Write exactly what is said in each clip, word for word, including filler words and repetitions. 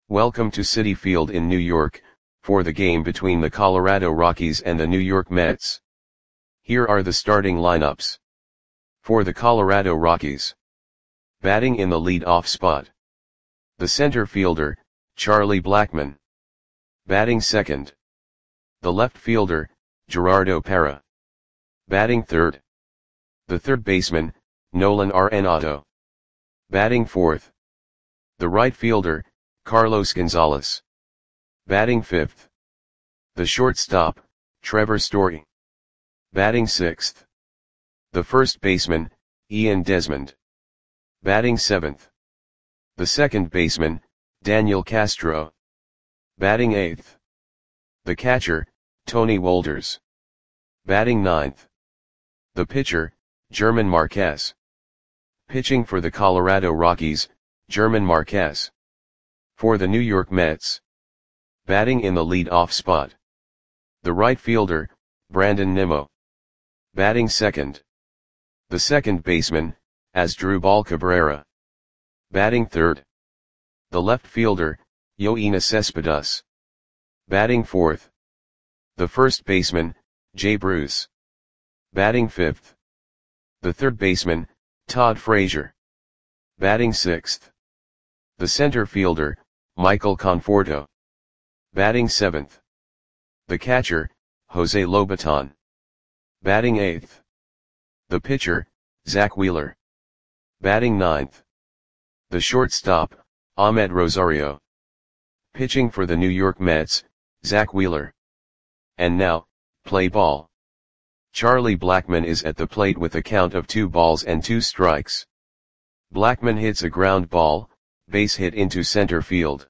Welcome to Citi Field in New York, for the game between the Colorado Rockies and the New York Mets. Here are the starting lineups. For the Colorado Rockies. Batting in the lead-off spot. The center fielder, Charlie Blackmon. Batting second. The left fielder, Gerardo Parra. Batting third. The third baseman, Nolan Arenado. Batting fourth. The right fielder, Carlos Gonzalez. Batting fifth. The shortstop, Trevor Story. Batting sixth. The first baseman, Ian Desmond. Batting seventh. The second baseman, Daniel Castro. Batting eighth. The catcher, Tony Wolters. Batting ninth. The pitcher, German Marquez. Pitching for the Colorado Rockies, German Marquez. For the New York Mets. Batting in the lead-off spot. The right fielder, Brandon Nimmo. Batting second. The second baseman, Asdrubal Cabrera. Batting third. The left fielder, Yoenis Cespedes. Batting fourth. The first baseman, Jay Bruce. Batting fifth. The third baseman, Todd Frazier. Batting sixth. The center fielder, Michael Conforto. Batting seventh. The catcher, Jose Lobaton. Batting eighth. The pitcher, Zach Wheeler. Batting ninth. The shortstop, Ahmed Rosario. Pitching for the New York Mets, Zach Wheeler. And now, play ball. Charlie Blackmon is at the plate with a count of two balls and two strikes. Blackmon hits a ground ball, base hit into center field.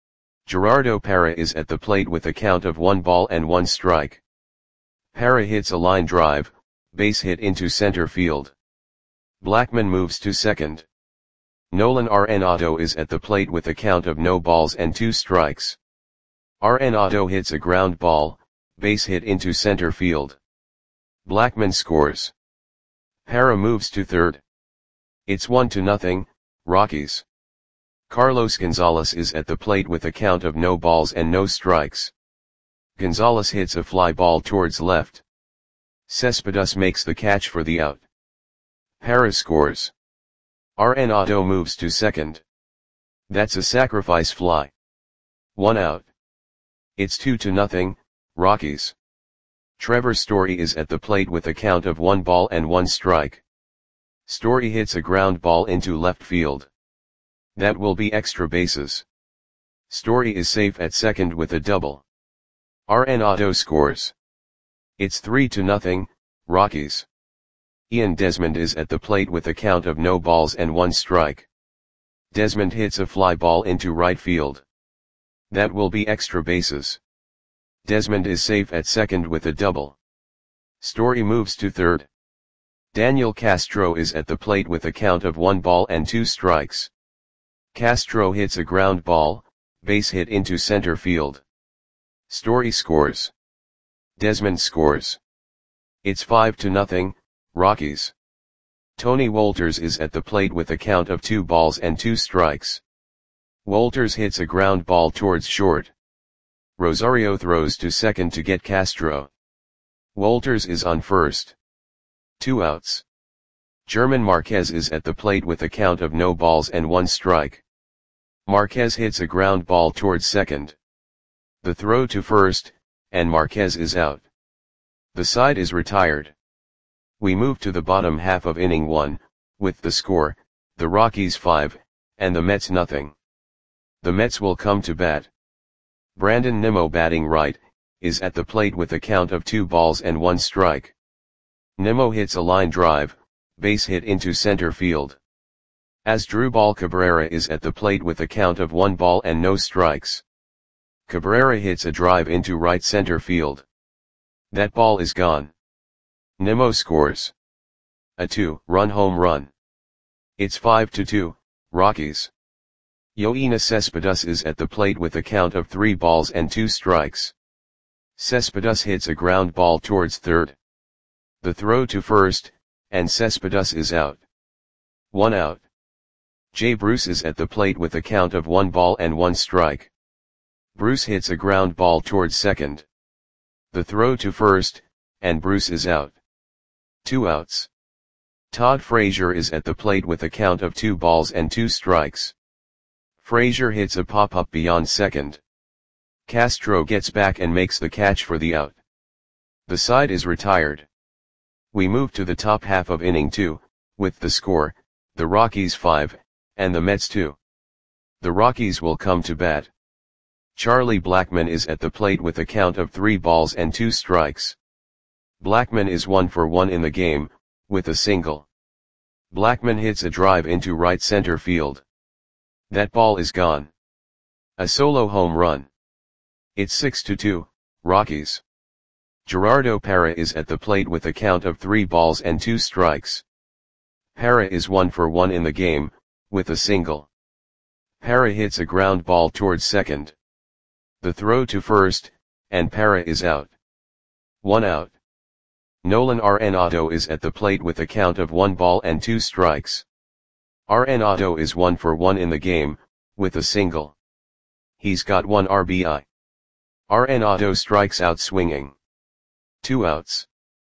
Gerardo Parra is at the plate with a count of one ball and one strike. Parra hits a line drive, base hit into center field. Blackmon moves to second. Nolan Arenado is at the plate with a count of no balls and two strikes. Arenado hits a ground ball, base hit into center field. Blackmon scores. Parra moves to third. It's one to nothing, Rockies. Carlos Gonzalez is at the plate with a count of no balls and no strikes. Gonzalez hits a fly ball towards left. Cespedes makes the catch for the out. Parra scores. Arenado moves to second. That's a sacrifice fly. One out. It's two to nothing, Rockies. Trevor Story is at the plate with a count of one ball and one strike. Story hits a ground ball into left field. That will be extra bases. Story is safe at second with a double. Arenado scores. It's three to nothing, Rockies. Ian Desmond is at the plate with a count of no balls and one strike. Desmond hits a fly ball into right field. That will be extra bases. Desmond is safe at second with a double. Story moves to third. Daniel Castro is at the plate with a count of one ball and two strikes. Castro hits a ground ball, base hit into center field. Story scores. Desmond scores. It's five to nothing, Rockies. Tony Wolters is at the plate with a count of two balls and two strikes. Wolters hits a ground ball towards short. Rosario throws to second to get Castro. Wolters is on first. Two outs. German Marquez is at the plate with a count of no balls and one strike. Marquez hits a ground ball towards second. The throw to first, and Marquez is out. The side is retired. We move to the bottom half of inning one, with the score, the Rockies five, and the Mets nothing. The Mets will come to bat. Brandon Nimmo, batting right, is at the plate with a count of two balls and one strike. Nimmo hits a line drive, base hit into center field. Asdrubal Cabrera is at the plate with a count of one ball and no strikes. Cabrera hits a drive into right center field. That ball is gone. Nimmo scores. A two-run home run. It's five to two, Rockies. Yoenis Cespedes is at the plate with a count of three balls and two strikes. Cespedes hits a ground ball towards third. The throw to first, and Cespedes is out. One out. Jay Bruce is at the plate with a count of one ball and one strike. Bruce hits a ground ball towards second. The throw to first, and Bruce is out. Two outs. Todd Frazier is at the plate with a count of two balls and two strikes. Frazier hits a pop-up beyond second. Castro gets back and makes the catch for the out. The side is retired. We move to the top half of inning two, with the score, the Rockies five, and the Mets two. The Rockies will come to bat. Charlie Blackmon is at the plate with a count of three balls and two strikes. Blackmon is one for one in the game, with a single. Blackmon hits a drive into right center field. That ball is gone. A solo home run. It's six to two, Rockies. Gerardo Parra is at the plate with a count of three balls and two strikes. Parra is one for one in the game, with a single. Parra hits a ground ball towards second. The throw to first, and Parra is out. One out. Nolan Arenado is at the plate with a count of one ball and two strikes. Arenado is one for one in the game, with a single. He's got one R B I. Arenado strikes out swinging. Two outs.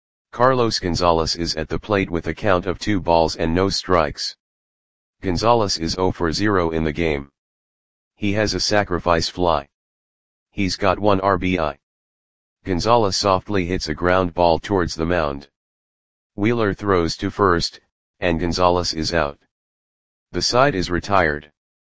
Carlos Gonzalez is at the plate with a count of two balls and no strikes. Gonzalez is zero for zero in the game. He has a sacrifice fly. He's got one R B I. Gonzalez softly hits a ground ball towards the mound. Wheeler throws to first, and Gonzalez is out. The side is retired.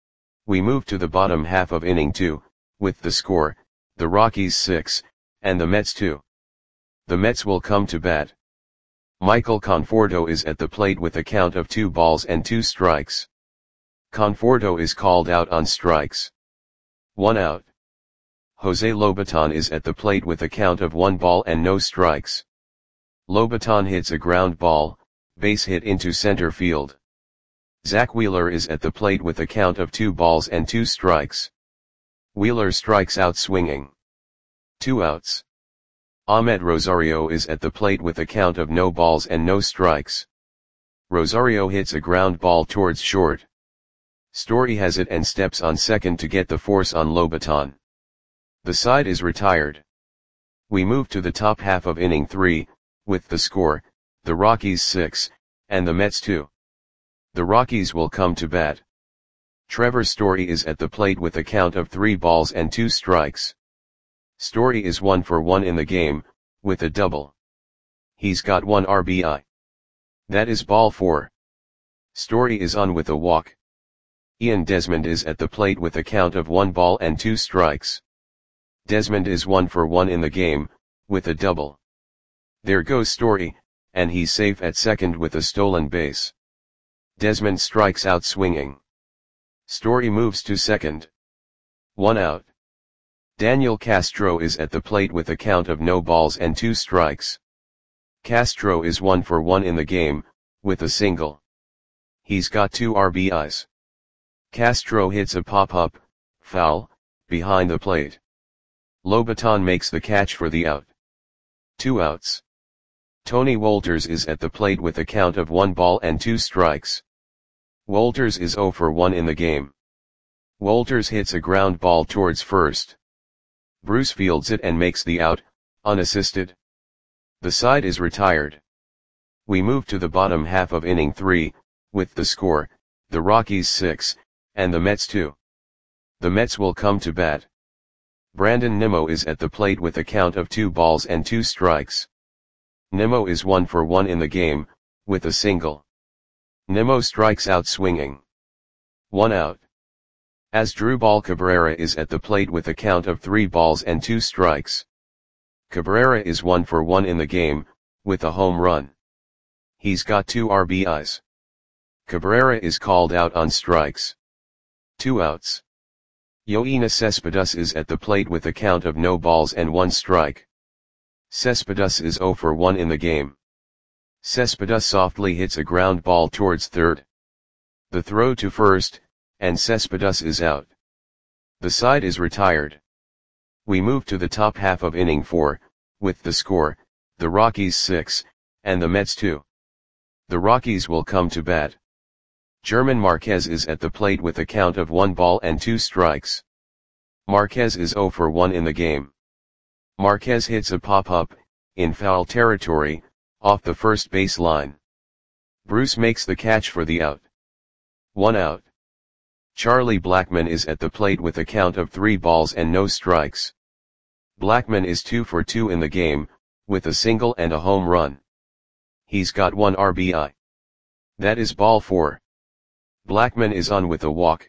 We move to the bottom half of inning two, with the score, the Rockies six, and the Mets two. The Mets will come to bat. Michael Conforto is at the plate with a count of two balls and two strikes. Conforto is called out on strikes. One out. Jose Lobaton is at the plate with a count of one ball and no strikes. Lobaton hits a ground ball, base hit into center field. Zach Wheeler is at the plate with a count of two balls and two strikes. Wheeler strikes out swinging. Two outs. Ahmed Rosario is at the plate with a count of no balls and no strikes. Rosario hits a ground ball towards short. Story has it and steps on second to get the force on Lobaton. The side is retired. We move to the top half of inning three, with the score, the Rockies six, and the Mets two. The Rockies will come to bat. Trevor Story is at the plate with a count of three balls and two strikes. Story is one for one in the game, with a double. He's got one R B I. That is ball four. Story is on with a walk. Ian Desmond is at the plate with a count of one ball and two strikes. Desmond is one for one in the game, with a double. There goes Story, and he's safe at second with a stolen base. Desmond strikes out swinging. Story moves to second. One out. Daniel Castro is at the plate with a count of no balls and two strikes. Castro is one for one in the game, with a single. He's got two R B Is. Castro hits a pop-up, foul, behind the plate. Lobaton makes the catch for the out. Two outs. Tony Wolters is at the plate with a count of one ball and two strikes. Wolters is zero for one in the game. Wolters hits a ground ball towards first. Bruce fields it and makes the out, unassisted. The side is retired. We move to the bottom half of inning three, with the score, the Rockies six, and the Mets two. The Mets will come to bat. Brandon Nimmo is at the plate with a count of two balls and two strikes. Nimmo is one for one in the game, with a single. Nimmo strikes out swinging. One out. Asdrubal Cabrera is at the plate with a count of three balls and two strikes. Cabrera is one for one in the game, with a home run. He's got two R B Is. Cabrera is called out on strikes. Two outs. Yoenis Cespedes is at the plate with a count of no balls and one strike. Cespedes is zero for one in the game. Cespedes softly hits a ground ball towards third. The throw to first, and Cespedes is out. The side is retired. We move to the top half of inning four, with the score, the Rockies six, and the Mets two. The Rockies will come to bat. German Marquez is at the plate with a count of one ball and two strikes. Marquez is zero for one in the game. Marquez hits a pop-up, in foul territory, off the first base line. Bruce makes the catch for the out. One out. Charlie Blackmon is at the plate with a count of three balls and no strikes. Blackmon is two for two in the game, with a single and a home run. He's got one R B I. That is ball four. Blackmon is on with a walk.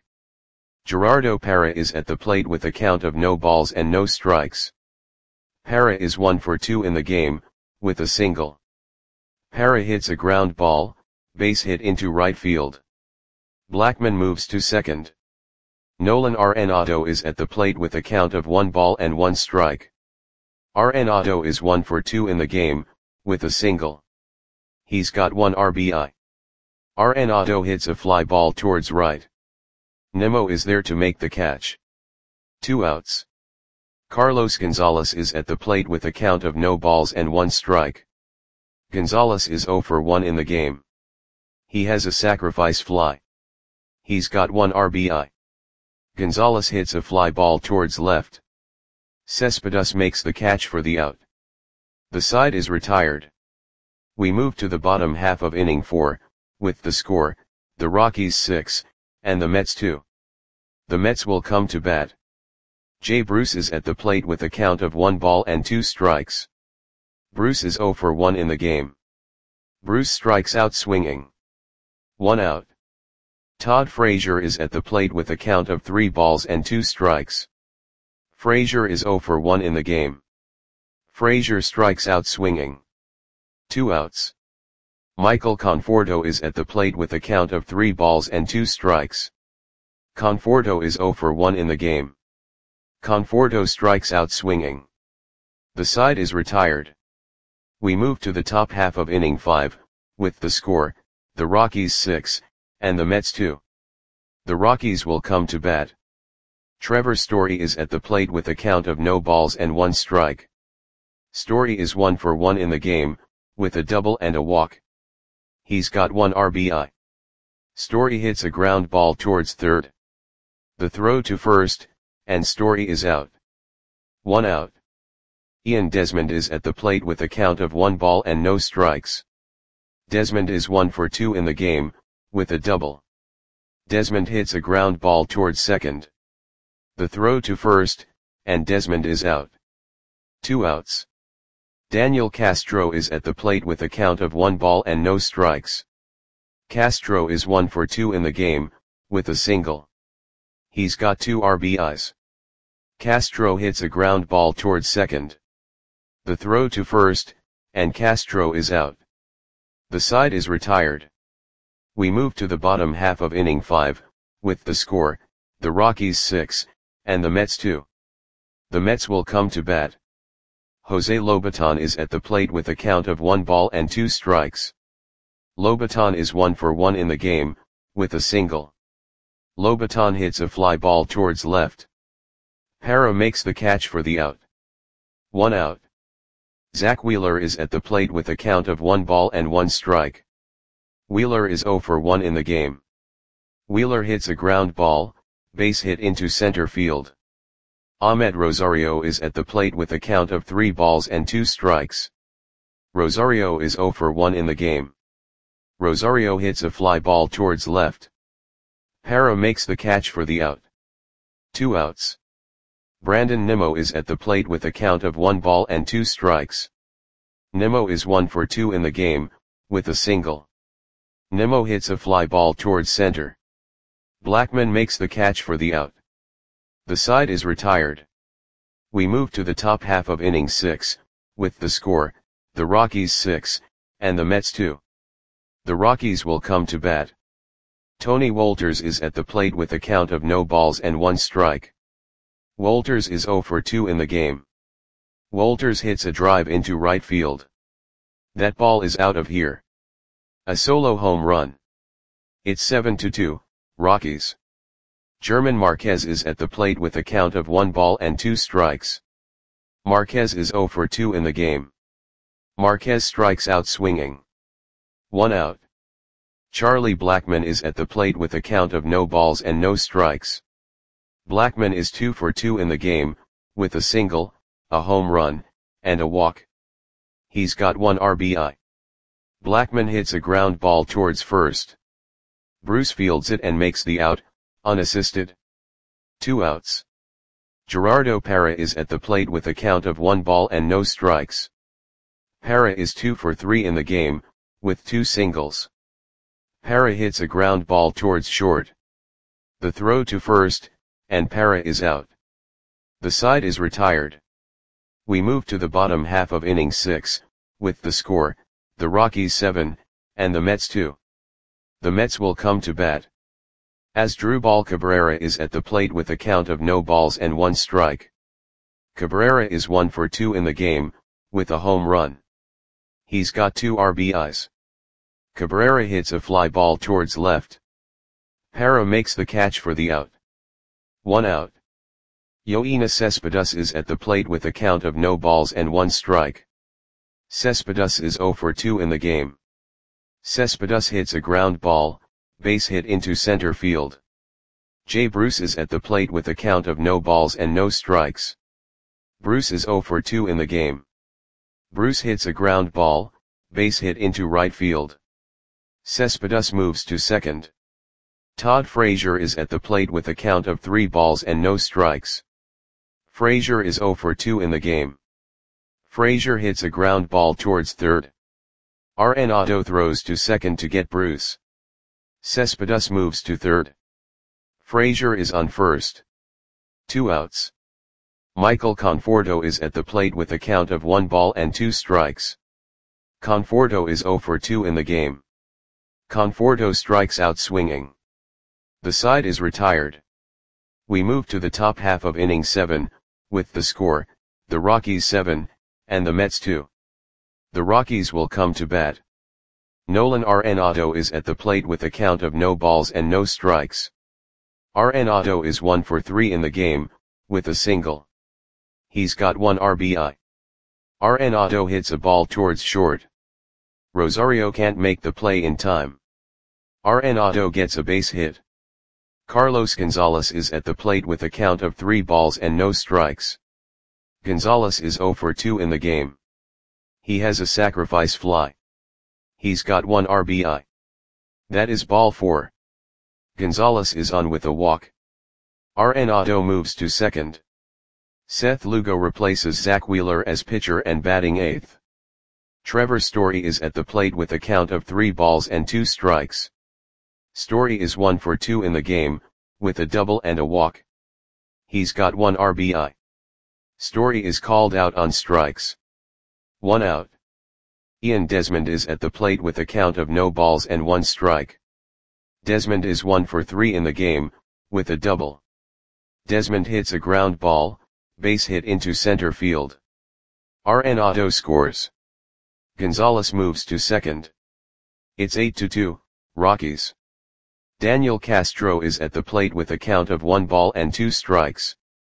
Gerardo Parra is at the plate with a count of no balls and no strikes. Parra is one for two in the game, with a single. Parra hits a ground ball, base hit into right field. Blackmon moves to second. Nolan Arenado is at the plate with a count of one ball and one strike. Arenado is one for two in the game, with a single. He's got one R B I. Arenado hits a fly ball towards right. Nimmo is there to make the catch. Two outs. Carlos Gonzalez is at the plate with a count of no balls and one strike. Gonzalez is zero for one in the game. He has a sacrifice fly. He's got one R B I. Gonzalez hits a fly ball towards left. Cespedes makes the catch for the out. The side is retired. We move to the bottom half of inning four, with the score, the Rockies six, and the Mets two. The Mets will come to bat. Jay Bruce is at the plate with a count of one ball and two strikes. Bruce is zero for one in the game. Bruce strikes out swinging. One out. Todd Frazier is at the plate with a count of three balls and two strikes. Frazier is zero for one in the game. Frazier strikes out swinging. Two outs. Michael Conforto is at the plate with a count of three balls and two strikes. Conforto is zero for one in the game. Conforto strikes out swinging. The side is retired. We move to the top half of inning five, with the score, the Rockies six, and the Mets two. The Rockies will come to bat. Trevor Story is at the plate with a count of no balls and one strike. Story is one for one in the game, with a double and a walk. He's got one R B I. Story hits a ground ball towards third. The throw to first, and Story is out. One out. Ian Desmond is at the plate with a count of one ball and no strikes. Desmond is one for two in the game, with a double. Desmond hits a ground ball towards second. The throw to first, and Desmond is out. Two outs. Daniel Castro is at the plate with a count of one ball and no strikes. Castro is one for two in the game, with a single. He's got two R B Is. Castro hits a ground ball towards second. The throw to first, and Castro is out. The side is retired. We move to the bottom half of inning five, with the score, the Rockies six, and the Mets two. The Mets will come to bat. Jose Lobaton is at the plate with a count of one ball and two strikes. Lobaton is one for one in the game, with a single. Lobaton hits a fly ball towards left. Parra makes the catch for the out. One out. Zach Wheeler is at the plate with a count of one ball and one strike. Wheeler is zero for one in the game. Wheeler hits a ground ball, base hit into center field. Ahmed Rosario is at the plate with a count of three balls and two strikes. Rosario is zero for one in the game. Rosario hits a fly ball towards left. Parra makes the catch for the out. Two outs. Brandon Nimmo is at the plate with a count of one ball and two strikes. Nimmo is one for two in the game, with a single. Nimmo hits a fly ball towards center. Blackmon makes the catch for the out. The side is retired. We move to the top half of inning six, with the score, the Rockies six, and the Mets two. The Rockies will come to bat. Tony Wolters is at the plate with a count of no balls and one strike. Wolters is zero for two in the game. Wolters hits a drive into right field. That ball is out of here. A solo home run. It's seven to two, Rockies. German Marquez is at the plate with a count of one ball and two strikes. Marquez is zero for two in the game. Marquez strikes out swinging. One out. Charlie Blackmon is at the plate with a count of no balls and no strikes. Blackmon is two for two in the game, with a single, a home run, and a walk. He's got one R B I. Blackmon hits a ground ball towards first. Bruce fields it and makes the out, unassisted. Two outs. Gerardo Parra is at the plate with a count of one ball and no strikes. Parra is two for three in the game, with two singles. Parra hits a ground ball towards short. The throw to first, and Parra is out. The side is retired. We move to the bottom half of inning six, with the score, the Rockies seven, and the Mets two. The Mets will come to bat. Asdrubal Cabrera is at the plate with a count of no balls and one strike. Cabrera is one for two in the game, with a home run. He's got two R B Is. Cabrera hits a fly ball towards left. Parra makes the catch for the out. One out. Yoenis Cespedes is at the plate with a count of no balls and one strike. Cespedes is zero for two in the game. Cespedes hits a ground ball, base hit into center field. Jay Bruce is at the plate with a count of no balls and no strikes. Bruce is zero for two in the game. Bruce hits a ground ball, base hit into right field. Cespedes moves to second. Todd Frazier is at the plate with a count of three balls and no strikes. Frazier is zero for two in the game. Frazier hits a ground ball towards third. Arenado throws to second to get Bruce. Cespedes moves to third. Frazier is on first. Two outs. Michael Conforto is at the plate with a count of one ball and two strikes. Conforto is zero for two in the game. Conforto strikes out swinging. The side is retired. We move to the top half of inning seven, with the score, the Rockies seven, and the Mets two. The Rockies will come to bat. Nolan Arenado is at the plate with a count of no balls and no strikes. Arenado is one for three in the game, with a single. He's got one R B I. Arenado hits a ball towards short. Rosario can't make the play in time. Arenado gets a base hit. Carlos Gonzalez is at the plate with a count of three balls and no strikes. Gonzalez is zero for two in the game. He has a sacrifice fly. He's got one R B I. That is ball four. Gonzalez is on with a walk. Arenado moves to second. Seth Lugo replaces Zach Wheeler as pitcher and batting eighth. Trevor Story is at the plate with a count of three balls and two strikes. Story is one for two in the game, with a double and a walk. He's got one R B I. Story is called out on strikes. One out. Ian Desmond is at the plate with a count of no balls and one strike. Desmond is one for three in the game, with a double. Desmond hits a ground ball, base hit into center field. Arenado scores. Gonzalez moves to second. It's eight to two, Rockies. Daniel Castro is at the plate with a count of one ball and two strikes.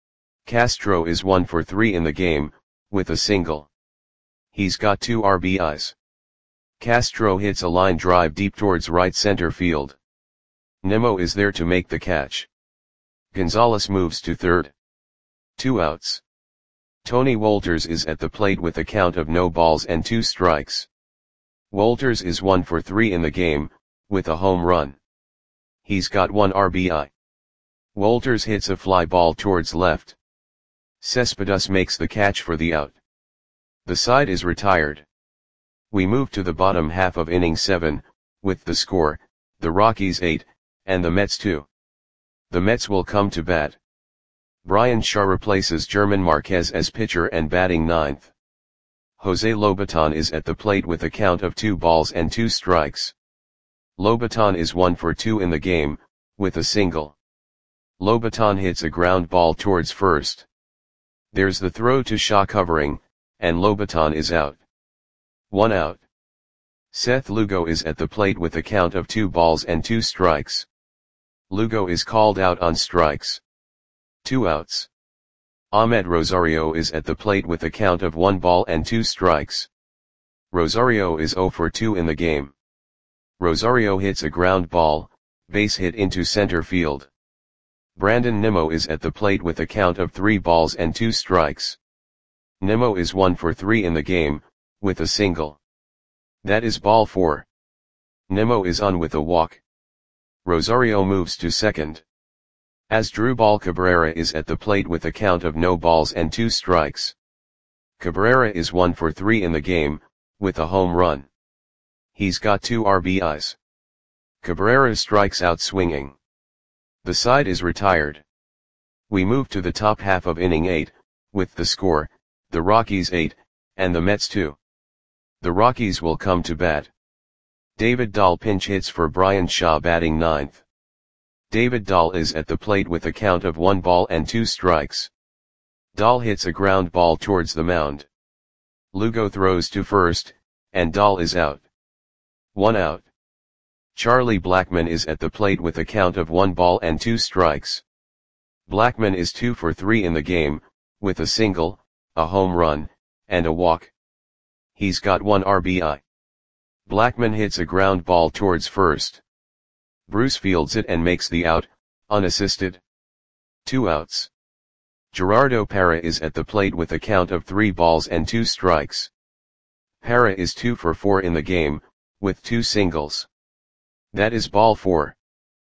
Castro is one for three in the game, with a single. He's got two R B Is. Castro hits a line drive deep towards right center field. Nemo is there to make the catch. Gonzalez moves to third. Two outs. Tony Wolters is at the plate with a count of no balls and two strikes. Wolters is one for three in the game, with a home run. He's got one R B I. Wolters hits a fly ball towards left. Cespedes makes the catch for the out. The side is retired. We move to the bottom half of inning seven, with the score, the Rockies eight, and the Mets two. The Mets will come to bat. Brian Shaw replaces German Marquez as pitcher and batting ninth. Jose Lobaton is at the plate with a count of two balls and two strikes. Lobaton is one for two in the game, with a single. Lobaton hits a ground ball towards first. There's the throw to Shaw covering, and Lobaton is out. One out. Seth Lugo is at the plate with a count of two balls and two strikes. Lugo is called out on strikes. Two outs. Ahmed Rosario is at the plate with a count of one ball and two strikes. Rosario is zero for two in the game. Rosario hits a ground ball, base hit into center field. Brandon Nimmo is at the plate with a count of three balls and two strikes. Nimmo is one for three in the game, with a single. That is ball four. Nimmo is on with a walk. Rosario moves to second. Asdrubal Cabrera is at the plate with a count of no balls and two strikes. Cabrera is one for three in the game, with a home run. He's got two R B Is. Cabrera strikes out swinging. The side is retired. We move to the top half of inning eight, with the score, the Rockies eight, and the Mets two. The Rockies will come to bat. David Dahl pinch hits for Bryan Shaw batting ninth. David Dahl is at the plate with a count of one ball and two strikes. Dahl hits a ground ball towards the mound. Lugo throws to first, and Dahl is out. One out. Charlie Blackmon is at the plate with a count of one ball and two strikes. Blackmon is two for three in the game, with a single, a home run, and a walk. He's got one R B I. Blackmon hits a ground ball towards first. Bruce fields it and makes the out, unassisted. Two outs. Gerardo Parra is at the plate with a count of three balls and two strikes. Parra is two for four in the game, with two singles. That is ball four.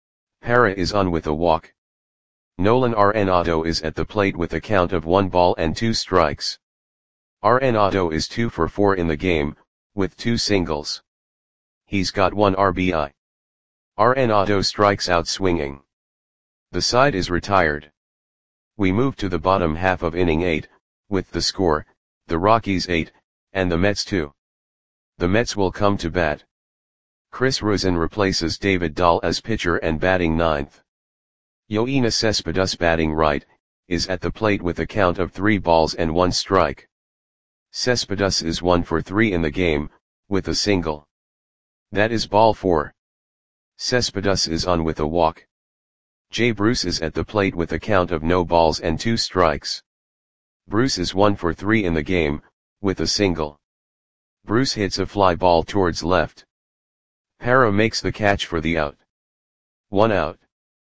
Parra is on with a walk. Nolan Arenado is at the plate with a count of one ball and two strikes. Arenado is two for four in the game, with two singles. He's got one R B I. Arenado strikes out swinging. The side is retired. We move to the bottom half of inning eight, with the score, the Rockies eight, and the Mets two. The Mets will come to bat. Chris Rosen replaces David Dahl as pitcher and batting ninth. Yoenis Cespedes batting right, is at the plate with a count of three balls and one strike. Cespedes is one for three in the game, with a single. That is ball four. Cespedes is on with a walk. Jay Bruce is at the plate with a count of no balls and two strikes. Bruce is one for three in the game, with a single. Bruce hits a fly ball towards left. Parra makes the catch for the out. One out.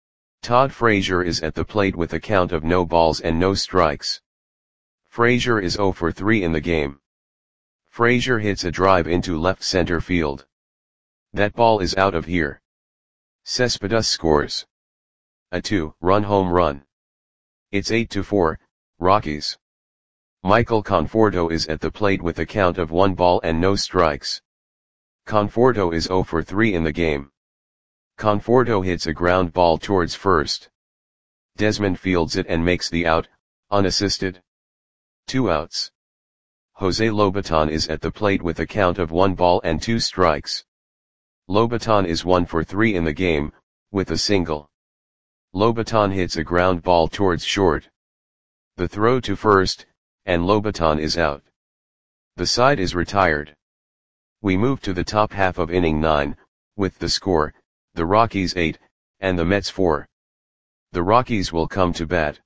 Todd Frazier is at the plate with a count of no balls and no strikes. Frazier is zero for three in the game. Frazier hits a drive into left center field. That ball is out of here. Cespedes scores a two-run home run. It's eight to four, Rockies. Michael Conforto is at the plate with a count of one ball and no strikes. Conforto is zero for three in the game. Conforto hits a ground ball towards first. Desmond fields it and makes the out, unassisted. Two outs. Jose Lobaton is at the plate with a count of one ball and two strikes. Lobaton is one for three in the game, with a single. Lobaton hits a ground ball towards short. The throw to first, and Lobaton is out. The side is retired. We move to the top half of inning nine, with the score, the Rockies eight, and the Mets four. The Rockies will come to bat.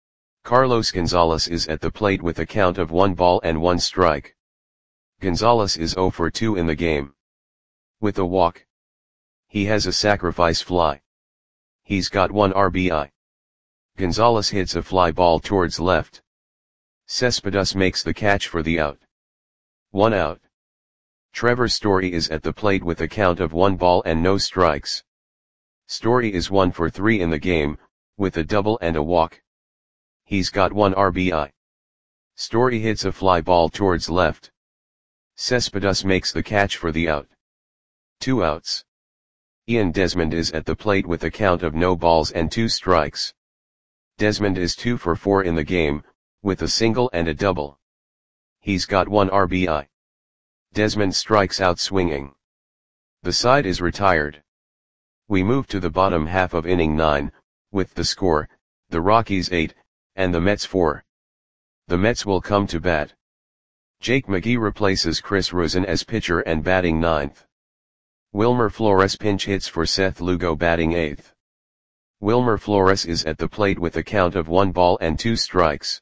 Carlos Gonzalez is at the plate with a count of one ball and one strike. Gonzalez is zero for two in the game. With a walk. He has a sacrifice fly. He's got one R B I. Gonzalez hits a fly ball towards left. Cespedes makes the catch for the out. One out. Trevor Story is at the plate with a count of one ball and no strikes. Story is one for three in the game, with a double and a walk. He's got one R B I. Story hits a fly ball towards left. Cespedes makes the catch for the out. Two outs. Ian Desmond is at the plate with a count of no balls and two strikes. Desmond is two for four in the game, with a single and a double. He's got one R B I. Desmond strikes out swinging. The side is retired. We move to the bottom half of inning nine, with the score, the Rockies eight, and the Mets four. The Mets will come to bat. Jake McGee replaces Chris Rosen as pitcher and batting ninth. Wilmer Flores pinch hits for Seth Lugo batting eighth. Wilmer Flores is at the plate with a count of one ball and two strikes.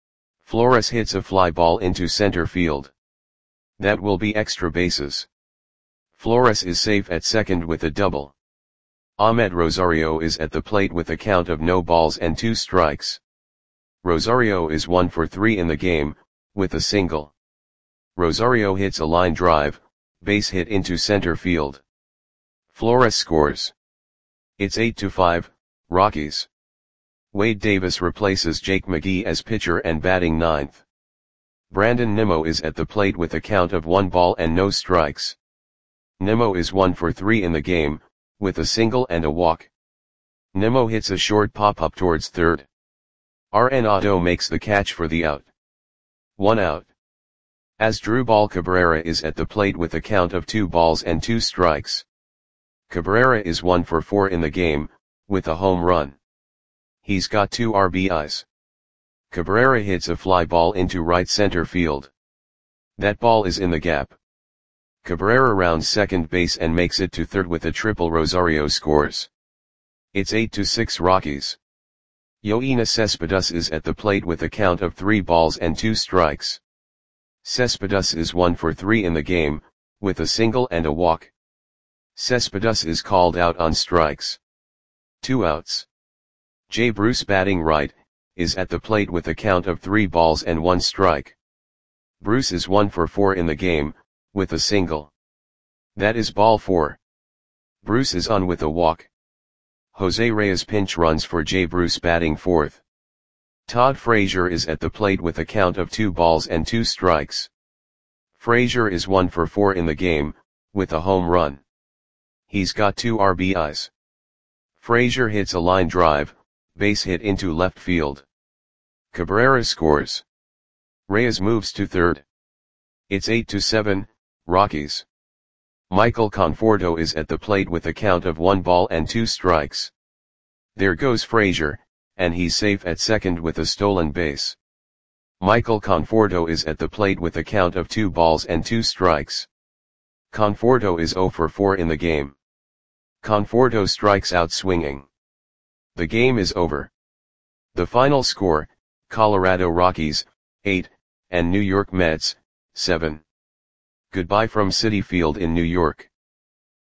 Flores hits a fly ball into center field. That will be extra bases. Flores is safe at second with a double. Ahmed Rosario is at the plate with a count of no balls and two strikes. Rosario is one for three in the game, with a single. Rosario hits a line drive, base hit into center field. Flores scores. It's eight to five, Rockies. Wade Davis replaces Jake McGee as pitcher and batting ninth. Brandon Nimmo is at the plate with a count of one ball and no strikes. Nimmo is one for three in the game, with a single and a walk. Nimmo hits a short pop-up towards third. Arenado makes the catch for the out. One out. Asdrubal Cabrera is at the plate with a count of two balls and two strikes. Cabrera is one for four in the game, with a home run. He's got two R B Is. Cabrera hits a fly ball into right center field. That ball is in the gap. Cabrera rounds second base and makes it to third with a triple. Rosario scores. It's eight to six Rockies. Yoenis Cespedes is at the plate with a count of three balls and two strikes. Cespedes is one for three in the game, with a single and a walk. Cespedes is called out on strikes. Two outs. Jay Bruce, batting right, is at the plate with a count of three balls and one strike. Bruce is one for four in the game, with a single. That is ball four. Bruce is on with a walk. Jose Reyes pinch runs for Jay Bruce, batting fourth. Todd Frazier is at the plate with a count of two balls and two strikes. Frazier is one for four in the game, with a home run. He's got two R B Is. Frazier hits a line drive, base hit into left field. Cabrera scores. Reyes moves to third. It's eight to seven, Rockies. Michael Conforto is at the plate with a count of one ball and two strikes. There goes Frazier, and he's safe at second with a stolen base. Michael Conforto is at the plate with a count of two balls and two strikes. Conforto is zero for four in the game. Conforto strikes out swinging. The game is over. The final score, Colorado Rockies, eight, and New York Mets, seven. Goodbye from Citi Field in New York.